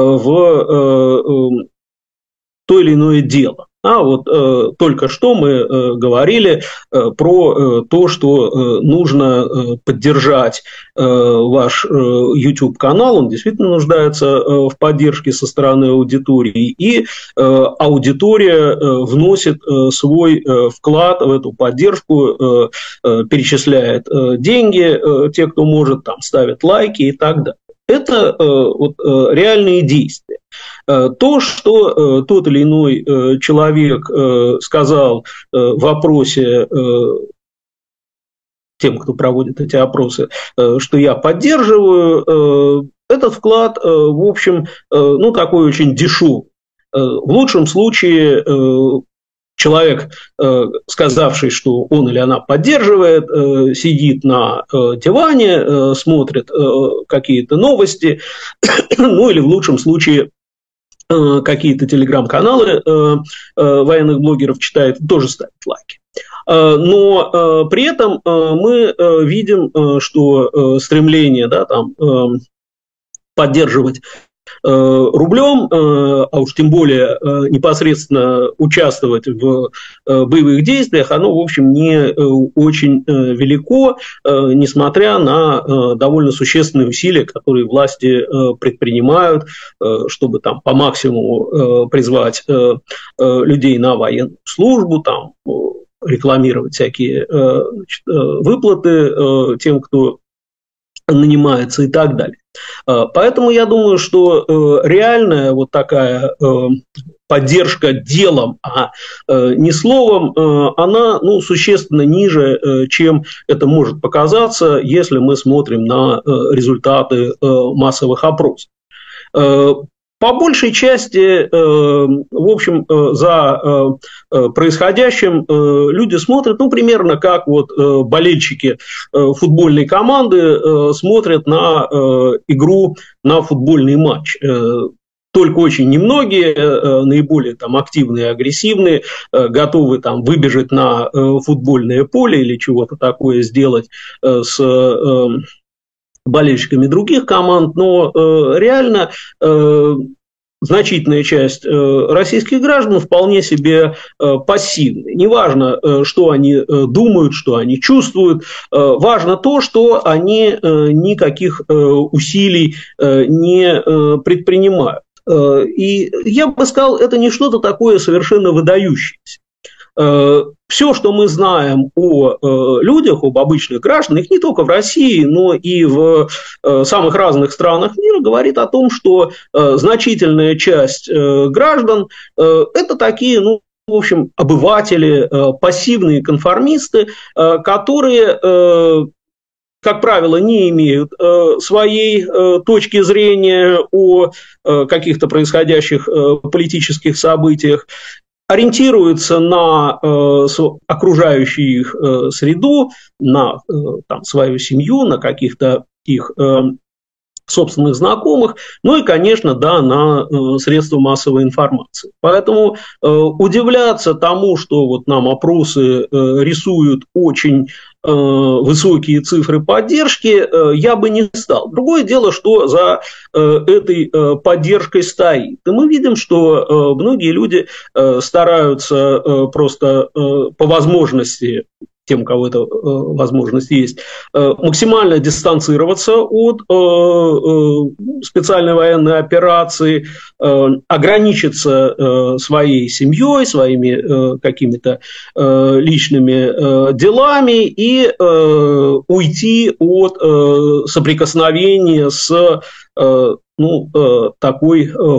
в то или иное дело. А вот э, только что мы э, говорили э, про э, то, что э, нужно э, поддержать э, ваш э, YouTube-канал, он действительно нуждается э, в поддержке со стороны аудитории, и э, аудитория э, вносит э, свой э, вклад в эту поддержку, э, э, перечисляет э, деньги, э, те, кто может, там, ставят лайки и так далее. Это э, вот, э, реальные действия. То, что э, тот или иной э, человек э, сказал э, в опросе э, тем, кто проводит эти опросы, э, что я поддерживаю, э, этот вклад, э, в общем, э, ну, такой очень дешевый. Э, в лучшем случае э, человек, сказавший, что он или она поддерживает, сидит на диване, смотрит какие-то новости, ну или в лучшем случае какие-то телеграм-каналы военных блогеров читает, тоже ставит лайки. Но при этом мы видим, что стремление, да, там, поддерживать рублем, а уж тем более непосредственно участвовать в боевых действиях, оно, в общем, не очень велико, несмотря на довольно существенные усилия, которые власти предпринимают, чтобы там по максимуму призвать людей на военную службу, там, рекламировать всякие, значит, выплаты тем, кто нанимается и так далее. Поэтому я думаю, что реальная вот такая поддержка делом, а не словом, она, ну, существенно ниже, чем это может показаться, если мы смотрим на результаты массовых опросов. По большей части, в общем, за происходящим люди смотрят, ну, примерно как вот болельщики футбольной команды смотрят на игру, на футбольный матч. Только очень немногие, наиболее там активные, агрессивные, готовы там выбежать на футбольное поле или чего-то такое сделать с болельщиками других команд, но э, реально э, значительная часть э, российских граждан вполне себе э, пассивны. Неважно, э, что они э, думают, что они чувствуют, э, важно то, что они э, никаких э, усилий э, не э, предпринимают. Э, и я бы сказал, это не что-то такое совершенно выдающееся. Все, что мы знаем о людях, об обычных гражданах, не только в России, но и в самых разных странах мира, говорит о том, что значительная часть граждан – это такие, ну, в общем, обыватели, пассивные конформисты, которые, как правило, не имеют своей точки зрения о каких-то происходящих политических событиях, ориентируются на э, окружающую их э, среду, на э, там, свою семью, на каких-то их э, собственных знакомых, ну и, конечно, да, на э, средства массовой информации. Поэтому э, удивляться тому, что вот нам опросы э, рисуют очень э, высокие цифры поддержки, э, я бы не стал. Другое дело, что за э, этой э, поддержкой стоит. И мы видим, что э, многие люди э, стараются э, просто э, по возможности, тем, у кого эта э, возможность есть, э, максимально дистанцироваться от э, э, специальной военной операции, э, ограничиться э, своей семьей, своими э, какими-то э, личными э, делами и э, уйти от э, соприкосновения с э, ну, э, такой э,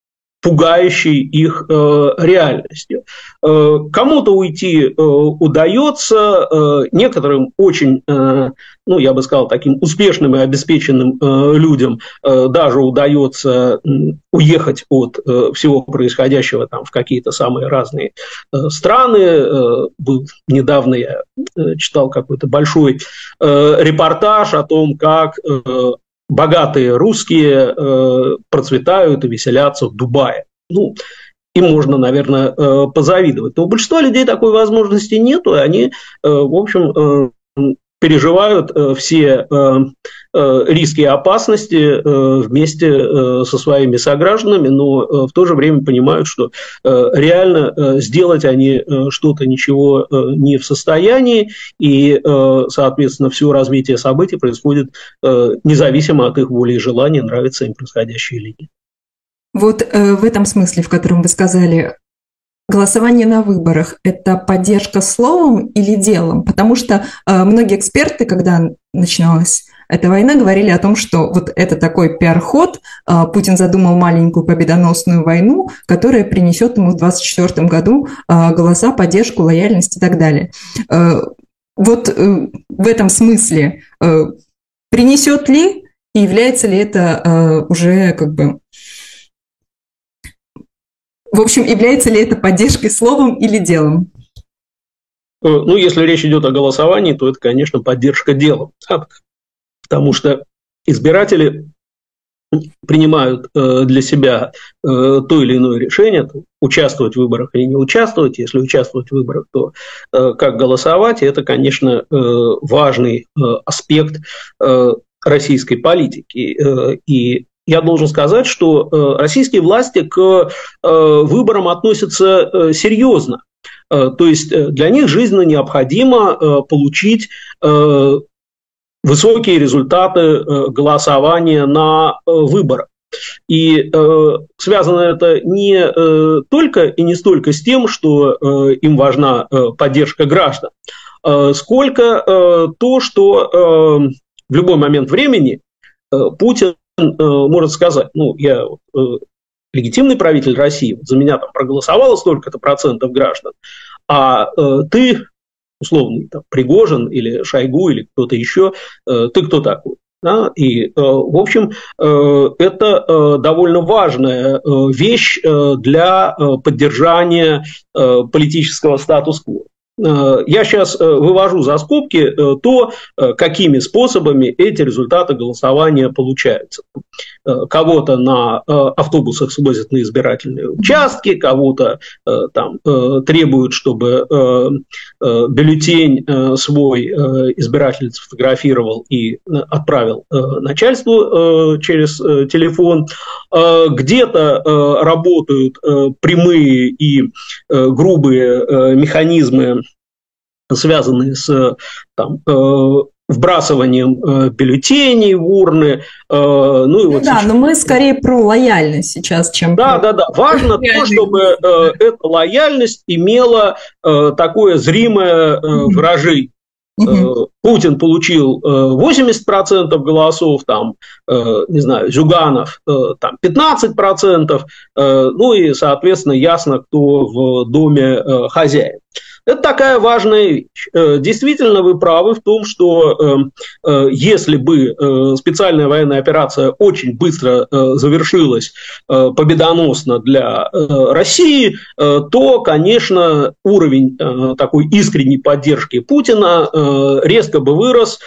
пугающей их э, реальностью. Э, кому-то уйти э, удается, э, некоторым очень, э, ну, я бы сказал, таким успешным и обеспеченным э, людям э, даже удается э, уехать от э, всего происходящего там в какие-то самые разные э, страны. Э, был недавно, я э, читал какой-то большой э, репортаж о том, как э, богатые русские э, процветают и веселятся в Дубае. Ну, им можно, наверное, э, позавидовать. Но у большинства людей такой возможности нету, и они, э, в общем, э, переживают э, все э, э, риски и опасности э, вместе э, со своими согражданами, но э, в то же время понимают, что э, реально э, сделать они э, что-то ничего э, не в состоянии, и, э, соответственно, все развитие событий происходит э, независимо от их воли и желания, нравится им происходящее или нет. Вот э, в этом смысле, в котором вы сказали, голосование на выборах – это поддержка словом или делом? Потому что э, многие эксперты, когда начиналась эта война, говорили о том, что вот это такой пиар-ход, э, Путин задумал маленькую победоносную войну, которая принесет ему в двадцать четвёртом году э, голоса, поддержку, лояльность и так далее. Э, вот э, в этом смысле э, принесет ли и является ли это э, уже как бы В общем, является ли это поддержкой словом или делом? Ну, если речь идет о голосовании, то это, конечно, поддержка делом. Потому что избиратели принимают для себя то или иное решение, участвовать в выборах или не участвовать. Если участвовать в выборах, то как голосовать. Это, конечно, важный аспект российской политики. И я должен сказать, что российские власти к выборам относятся серьезно. То есть для них жизненно необходимо получить высокие результаты голосования на выборах. И связано это не только и не столько с тем, что им важна поддержка граждан, сколько то, что в любой момент времени Путин может сказать: ну, я легитимный правитель России, за меня там проголосовало столько-то процентов граждан, а э, ты, условный там, Пригожин или Шойгу или кто-то еще, э, ты кто такой? Да? И, э, в общем, э, это э, довольно важная э, вещь э, для э, поддержания э, политического статус-кво. Я сейчас вывожу за скобки то, какими способами эти результаты голосования получаются. Кого-то на автобусах свозят на избирательные участки, кого-то там требуют, чтобы бюллетень свой избиратель сфотографировал и отправил начальству через телефон. Где-то работают прямые и грубые механизмы, связанные с там, вбрасыванием бюллетеней в урны. Ну, и вот да, сейчас... но мы скорее про лояльность сейчас, чем да, про... Да, да, да. Важно то, чтобы эта лояльность имела такое зримое выражение. Uh-huh. Путин получил восемьдесят процентов голосов, там, не знаю, Зюганов там, пятнадцать процентов, ну и, соответственно, ясно, кто в доме хозяин. Это такая важная вещь. Действительно, вы правы в том, что если бы специальная военная операция очень быстро завершилась победоносно для России, то, конечно, уровень такой искренней поддержки Путина резко бы вырос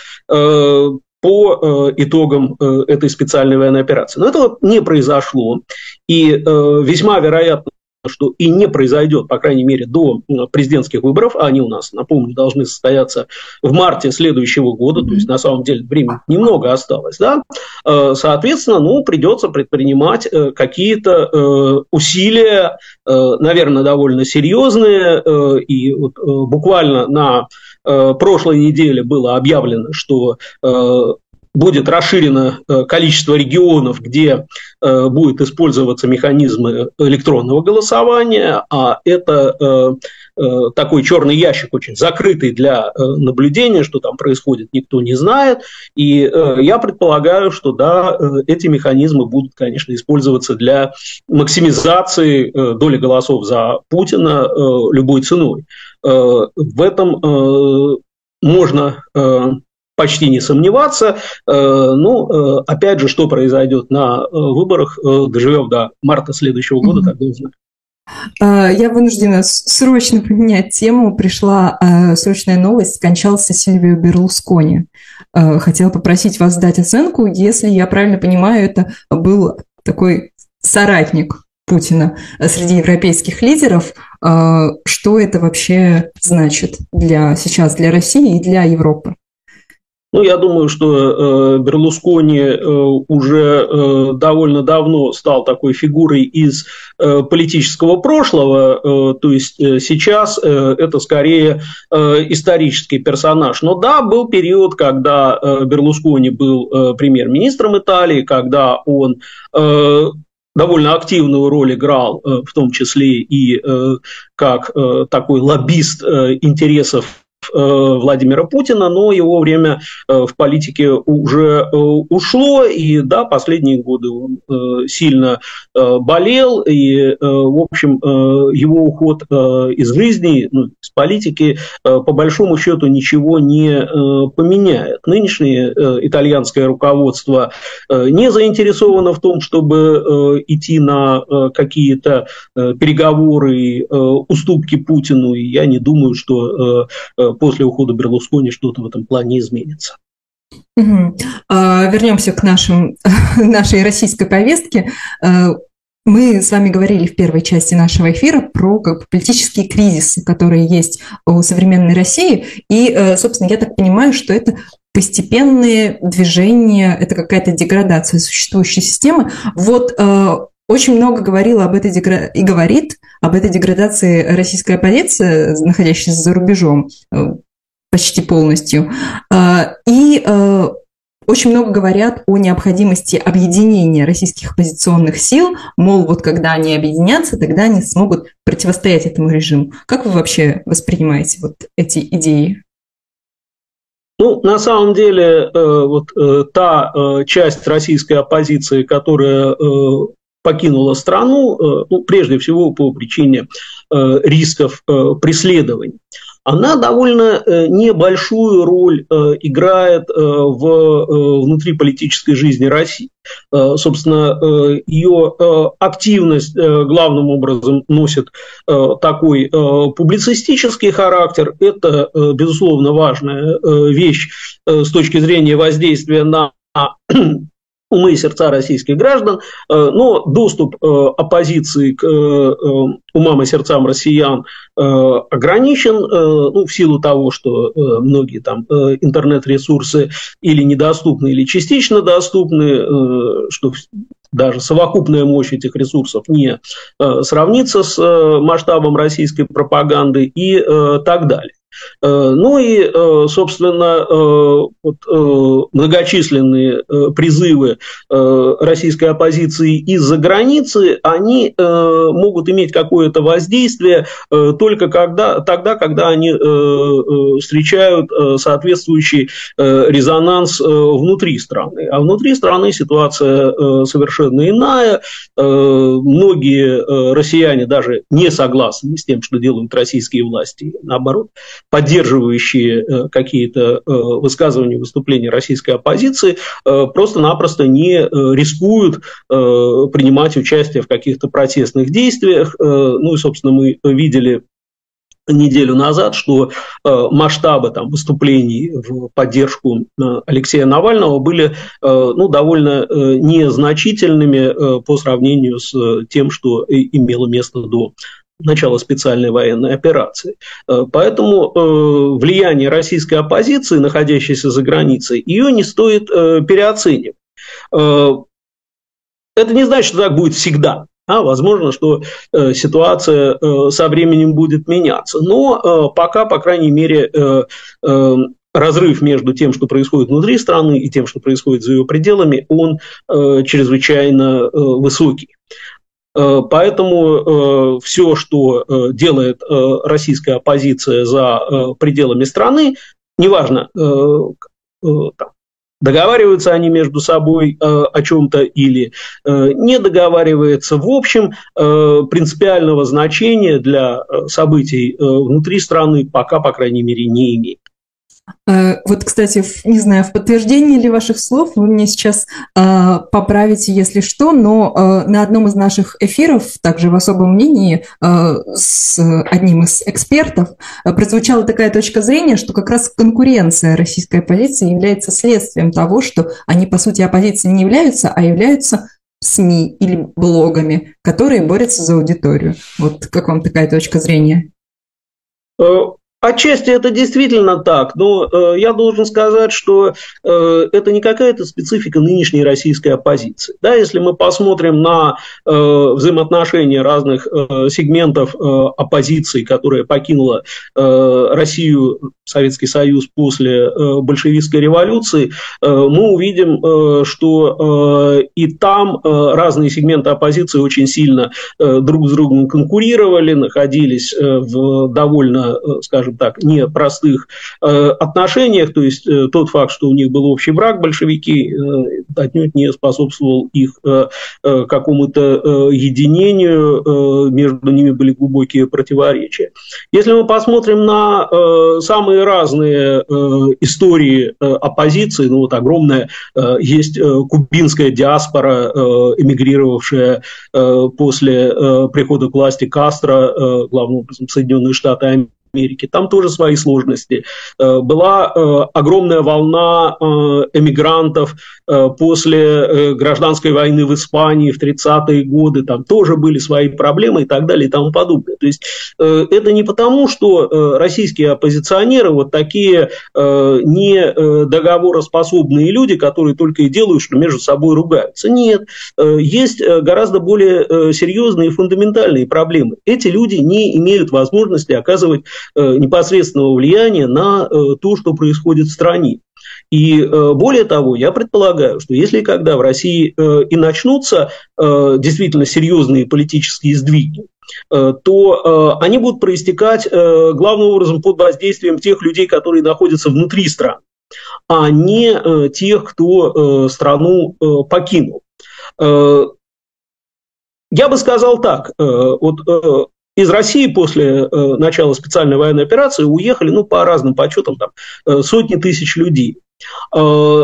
по итогам этой специальной военной операции. Но этого не произошло. И весьма вероятно, что и не произойдет, по крайней мере, до президентских выборов, а они у нас, напомню, должны состояться в марте следующего года, то есть на самом деле времени немного осталось, да, соответственно, ну, придется предпринимать какие-то усилия, наверное, довольно серьезные, и вот буквально на прошлой неделе было объявлено, что будет расширено количество регионов, где будет использоваться механизмы электронного голосования, а это такой черный ящик, очень закрытый для наблюдения, что там происходит, никто не знает. И я предполагаю, что да, эти механизмы будут, конечно, использоваться для максимизации доли голосов за Путина любой ценой. В этом можно почти не сомневаться. Ну, опять же, что произойдет на выборах, доживем до марта следующего года, тогда узнаем. Я вынуждена срочно поменять тему. Пришла срочная новость. Скончался Сильвио Берлускони. Хотела попросить вас дать оценку. Если я правильно понимаю, это был такой соратник Путина среди европейских лидеров. Что это вообще значит для, сейчас для России и для Европы? Ну, я думаю, что э, Берлускони э, уже э, довольно давно стал такой фигурой из э, политического прошлого, э, то есть э, сейчас э, это скорее э, исторический персонаж. Но да, был период, когда э, Берлускони был э, премьер-министром Италии, когда он э, довольно активную роль играл, э, в том числе и э, как э, такой лоббист э, интересов Владимира Путина, но его время в политике уже ушло, и да, последние годы он сильно болел, и, в общем, его уход из жизни, ну, из политики, по большому счету ничего не поменяет. Нынешнее итальянское руководство не заинтересовано в том, чтобы идти на какие-то переговоры, уступки Путину, и я не думаю, что после ухода Берлускони что-то в этом плане изменится. Угу. Вернемся к нашим, нашей российской повестке. Мы с вами говорили в первой части нашего эфира про как бы, политические кризисы, которые есть у современной России. И, собственно, я так понимаю, что это постепенные движения, это какая-то деградация существующей системы. Вот очень много говорила об этой дегра... и говорит об этой деградации российская оппозиция, находящаяся за рубежом почти полностью. И очень много говорят о необходимости объединения российских оппозиционных сил, мол, вот когда они объединятся, тогда они смогут противостоять этому режиму. Как вы вообще воспринимаете вот эти идеи? Ну, на самом деле, вот та часть российской оппозиции, которая покинула страну, ну, прежде всего по причине э, рисков э, преследований, она довольно э, небольшую роль э, играет э, в э, внутриполитической жизни России. Э, собственно, э, ее э, активность э, главным образом носит э, такой э, публицистический характер. Это, э, безусловно, важная э, вещь э, с точки зрения воздействия на умы и сердца российских граждан, но доступ оппозиции к умам и сердцам россиян ограничен, ну, в силу того, что многие там интернет-ресурсы или недоступны, или частично доступны, что даже совокупная мощь этих ресурсов не сравнится с масштабом российской пропаганды и так далее. Ну и, собственно, вот многочисленные призывы российской оппозиции из-за границы, они могут иметь какое-то воздействие только когда, тогда, когда они встречают соответствующий резонанс внутри страны. А внутри страны ситуация совершенно иная. Многие россияне даже не согласны с тем, что делают российские власти, наоборот, поддерживающие какие-то высказывания, выступления российской оппозиции, просто-напросто не рискуют принимать участие в каких-то протестных действиях. Ну и, собственно, мы видели неделю назад, что масштабы там, выступлений в поддержку Алексея Навального были ну, довольно незначительными по сравнению с тем, что имело место до начала специальной военной операции. Поэтому э, влияние российской оппозиции, находящейся за границей, ее не стоит э, переоценивать. Э, это не значит, что так будет всегда. А, возможно, что э, ситуация э, со временем будет меняться. Но э, пока, по крайней мере, э, э, разрыв между тем, что происходит внутри страны, и тем, что происходит за ее пределами, он э, чрезвычайно э, высокий. Поэтому э, все, что э, делает э, российская оппозиция за э, пределами страны, неважно, э, э, там, договариваются они между собой э, о чем-то или э, не договариваются, в общем, э, принципиального значения для событий э, внутри страны пока, по крайней мере, не имеет. Вот, кстати, не знаю, в подтверждение ли ваших слов, вы меня сейчас э, поправите, если что, но э, на одном из наших эфиров, также в особом мнении, э, с одним из экспертов, э, прозвучала такая точка зрения, что как раз конкуренция российской оппозиции является следствием того, что они, по сути, оппозицией не являются, а являются СМИ или блогами, которые борются за аудиторию. Вот как вам такая точка зрения? Отчасти это действительно так, но э, я должен сказать, что э, это не какая-то специфика нынешней российской оппозиции. Да, если мы посмотрим на э, взаимоотношения разных э, сегментов э, оппозиции, которая покинула э, Россию, Советский Союз после э, большевистской революции, э, мы увидим, э, что э, и там э, разные сегменты оппозиции очень сильно э, друг с другом конкурировали, находились э, в довольно, э, скажем, скажем так, непростых отношениях, то есть тот факт, что у них был общий враг, большевики, отнюдь не способствовал их какому-то единению, между ними были глубокие противоречия. Если мы посмотрим на самые разные истории оппозиции, ну вот огромная есть кубинская диаспора, эмигрировавшая после прихода к власти Кастро, главным образом Соединенные Штаты Америки. Америки. Там тоже свои сложности. Была огромная волна эмигрантов после гражданской войны в Испании в тридцатые годы. Там тоже были свои проблемы и так далее и тому подобное. То есть это не потому, что российские оппозиционеры вот такие не договороспособные люди, которые только и делают, что между собой ругаются. Нет. Есть гораздо более серьезные и фундаментальные проблемы. Эти люди не имеют возможности оказывать непосредственного влияния на то, что происходит в стране. И более того, я предполагаю, что если и когда в России и начнутся действительно серьезные политические сдвиги, то они будут проистекать главным образом под воздействием тех людей, которые находятся внутри страны, а не тех, кто страну покинул. Я бы сказал так, вот из России после э, начала специальной военной операции уехали, ну, по разным подсчетам, там, э, сотни тысяч людей. Э,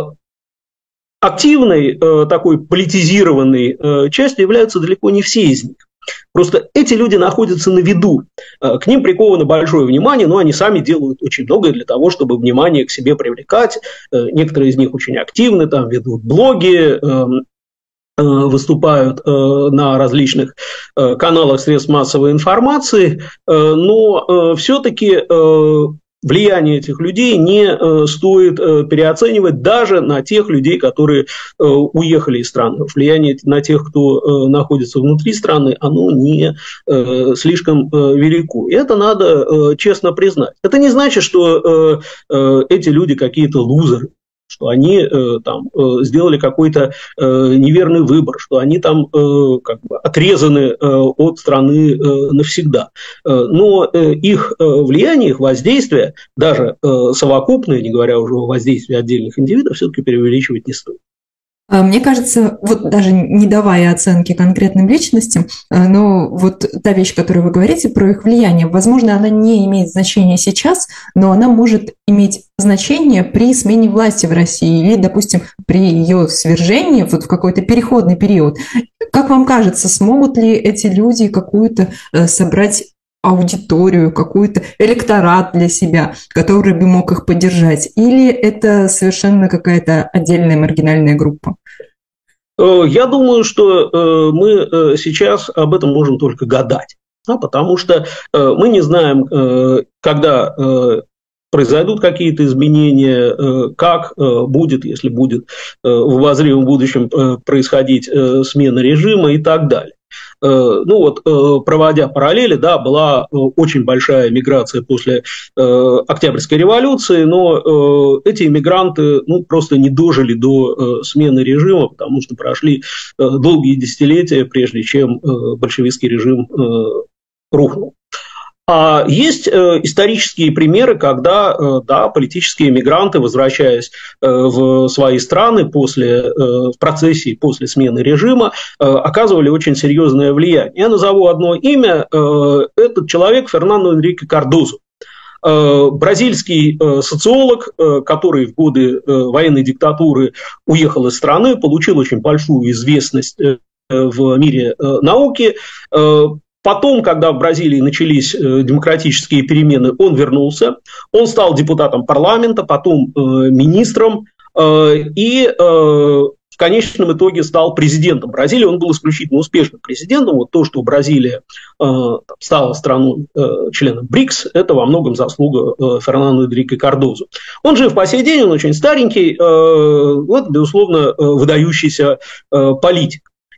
активной э, такой политизированной э, частью являются далеко не все из них. Просто эти люди находятся на виду, э, к ним приковано большое внимание, но они сами делают очень многое для того, чтобы внимание к себе привлекать. Э, некоторые из них очень активны, там, ведут блоги, э, выступают на различных каналах средств массовой информации, но все-таки влияние этих людей не стоит переоценивать даже на тех людей, которые уехали из страны. Влияние на тех, кто находится внутри страны, оно не слишком велико. И это надо честно признать. Это не значит, что эти люди какие-то лузеры, что они э, там э, сделали какой-то э, неверный выбор, что они там э, как бы отрезаны э, от страны э, навсегда. Э, но э, их э, влияние, их воздействие, даже э, совокупное, не говоря уже о воздействии отдельных индивидов, все-таки преувеличивать не стоит. Мне кажется, вот даже не давая оценки конкретным личностям, но вот та вещь, которую вы говорите про их влияние, возможно, она не имеет значения сейчас, но она может иметь значение при смене власти в России или, допустим, при ее свержении вот в какой-то переходный период. Как вам кажется, смогут ли эти люди какую-то собрать аудиторию, какой-то электорат для себя, который бы мог их поддержать? Или это совершенно какая-то отдельная маргинальная группа? Я думаю, что мы сейчас об этом можем только гадать, потому что мы не знаем, когда произойдут какие-то изменения, как будет, если будет в обозримом будущем происходить смена режима и так далее. Ну вот, проводя параллели, да, была очень большая миграция после Октябрьской революции, но эти иммигранты, ну, просто не дожили до смены режима, потому что прошли долгие десятилетия, прежде чем большевистский режим рухнул. А есть э, исторические примеры, когда э, да, политические мигранты, возвращаясь э, в свои страны после, э, в процессе после смены режима, э, оказывали очень серьезное влияние. Я назову одно имя. Э, этот человек Фернандо Энрике Кардозу. Э, бразильский э, социолог, э, который в годы э, военной диктатуры уехал из страны, получил очень большую известность э, в мире э, науки. Э, Потом, когда в Бразилии начались демократические перемены, он вернулся, он стал депутатом парламента, потом министром и в конечном итоге стал президентом Бразилии. Он был исключительно успешным президентом. Вот то, что Бразилия стала страной членом БРИКС, это во многом заслуга Фернандо Энрике Кардозу. Он жив по сей день, он очень старенький, вот, безусловно, выдающийся политик.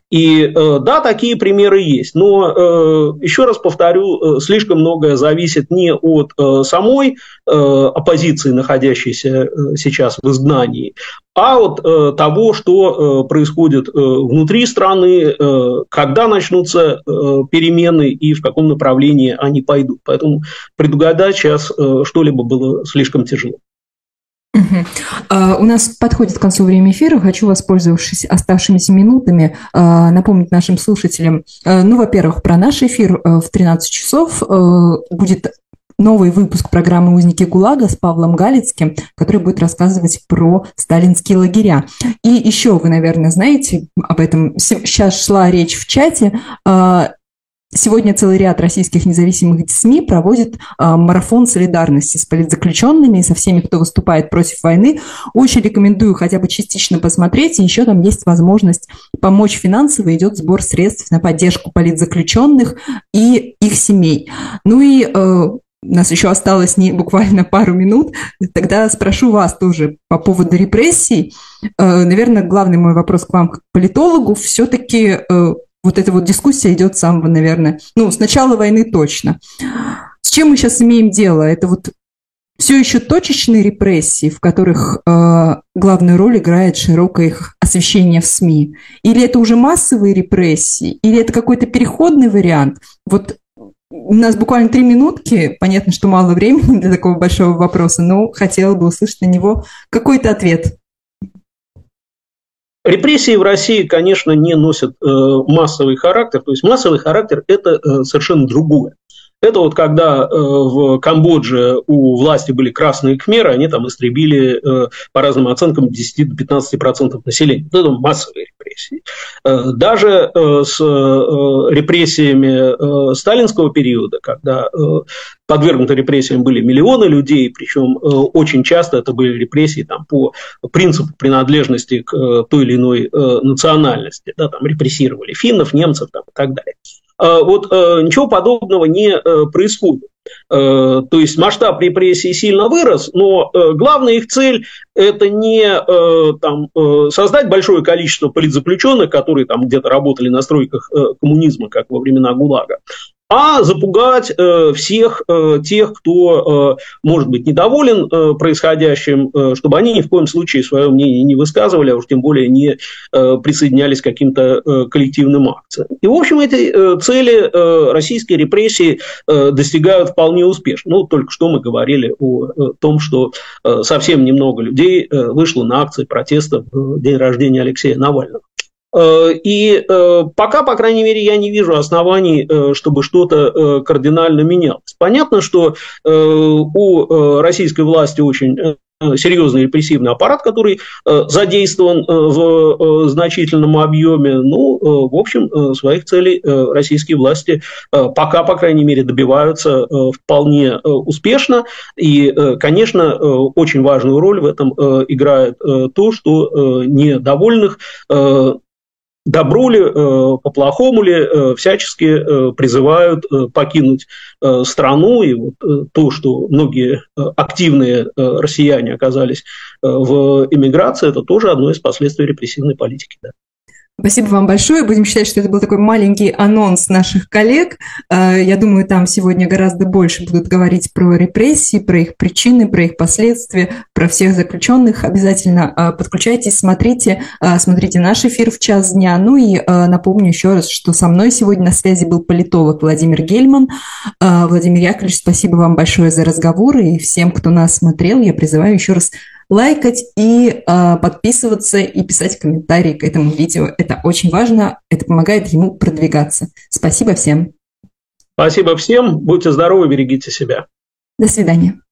И да, такие примеры есть, но, еще раз повторю, слишком многое зависит не от самой оппозиции, находящейся сейчас в изгнании, а от того, что происходит внутри страны, когда начнутся перемены и в каком направлении они пойдут. Поэтому предугадать сейчас что-либо было слишком тяжело. Uh-huh. Uh, у нас подходит к концу время эфира. Хочу, воспользовавшись оставшимися минутами, uh, напомнить нашим слушателям, uh, ну, во-первых, про наш эфир uh, в тринадцать часов uh, будет новый выпуск программы «Узники ГУЛАГа» с Павлом Галицким, который будет рассказывать про сталинские лагеря. И еще вы, наверное, знаете об этом. Сейчас шла речь в чате. Uh, Сегодня целый ряд российских независимых СМИ проводит э, марафон солидарности с политзаключенными и со всеми, кто выступает против войны. Очень рекомендую хотя бы частично посмотреть. И еще там есть возможность помочь финансово. Идет сбор средств на поддержку политзаключенных и их семей. Ну и э, у нас еще осталось не буквально пару минут. Тогда спрошу вас тоже по поводу репрессий. Э, наверное, главный мой вопрос к вам, как к политологу, все-таки... Э, Вот эта вот дискуссия идет с самого, наверное, ну, с начала войны точно. С чем мы сейчас имеем дело? Это вот все еще точечные репрессии, в которых э, главную роль играет широкое их освещение в СМИ? Или это уже массовые репрессии? Или это какой-то переходный вариант? Вот у нас буквально три минутки. Понятно, что мало времени для такого большого вопроса, но хотела бы услышать на него какой-то ответ. Репрессии в России, конечно, не носят э, массовый характер. То есть массовый характер – это э, совершенно другое. Это вот когда э, в Камбодже у власти были красные кхмеры, они там истребили э, по разным оценкам десять до пятнадцати процентов населения. Это массовые репрессии. Э, даже э, с э, репрессиями э, сталинского периода, когда э, подвергнуты репрессиям были миллионы людей, причем э, очень часто это были репрессии там, по принципу принадлежности к э, той или иной э, национальности. Да, там репрессировали финнов, немцев там, и так далее. Вот э, ничего подобного не э, происходит. Э, то есть масштаб репрессий сильно вырос, но э, главная их цель – это не э, там, э, создать большое количество политзаключенных, которые там где-то работали на стройках э, коммунизма, как во времена ГУЛАГа, а запугать э, всех э, тех, кто э, может быть недоволен э, происходящим, э, чтобы они ни в коем случае свое мнение не высказывали, а уж тем более не э, присоединялись к каким-то э, коллективным акциям. И, в общем, эти э, цели э, российские репрессии э, достигают вполне успешно. Ну, только что мы говорили о, о том, что э, совсем немного людей э, вышло на акции протеста в день рождения Алексея Навального. И пока, по крайней мере, я не вижу оснований, чтобы что-то кардинально менялось. Понятно, что у российской власти очень серьезный репрессивный аппарат, который задействован в значительном объеме. Ну, в общем, своих целей российские власти пока, по крайней мере, добиваются вполне успешно. И, конечно, очень важную роль в этом играет то, что недовольных добру ли, по-плохому ли, всячески призывают покинуть страну. И вот то, что многие активные россияне оказались в эмиграции, это тоже одно из последствий репрессивной политики. Да. Спасибо вам большое. Будем считать, что это был такой маленький анонс наших коллег. Я думаю, там сегодня гораздо больше будут говорить про репрессии, про их причины, про их последствия, про всех заключенных. Обязательно подключайтесь, смотрите, смотрите наш эфир в час дня. Ну и напомню еще раз, что со мной сегодня на связи был политолог Владимир Гельман. Владимир Яковлевич, спасибо вам большое за разговор. И всем, кто нас смотрел, я призываю еще раз лайкать и э, подписываться и писать комментарии к этому видео. Это очень важно, это помогает ему продвигаться. Спасибо всем. Спасибо всем, будьте здоровы, берегите себя. До свидания.